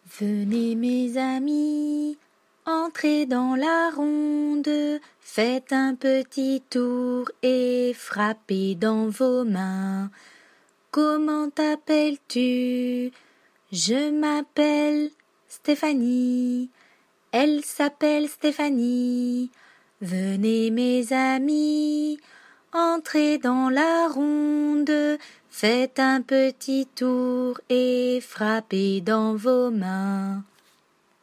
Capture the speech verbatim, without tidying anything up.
Venez mes amis, entrez dans la ronde, faites un petit tour et frappez dans vos mains. Comment t'appelles-tu? Je m'appelle Stéphanie. Elle s'appelle Stéphanie. Venez mes amis, entrez dans la ronde, faites un petit tour et frappez dans vos mains.